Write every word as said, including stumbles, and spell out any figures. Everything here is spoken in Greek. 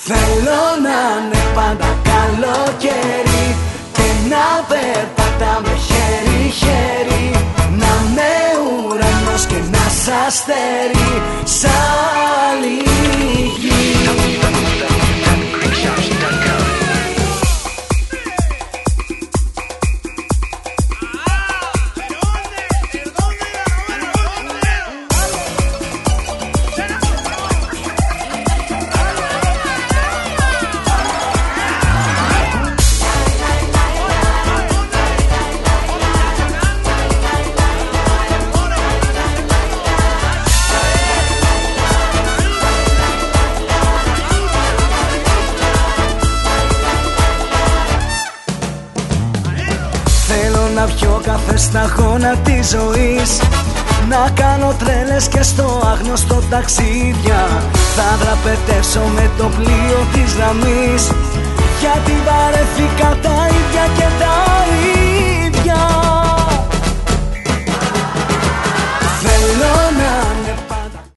Θέλω να είναι πάντα καλοκαίρι και να περπατάμε χέρι-χέρι, να είμαι ουρανός και να σ' αστέρι σ' άλλη γη. Να πιω καφέ στα γόνα της ζωής, να κάνω τρέλες και στο άγνωστο ταξίδια. Θα δραπετεύσω με το πλοίο της γραμμής, γιατί βαρέθηκα τα ίδια και τα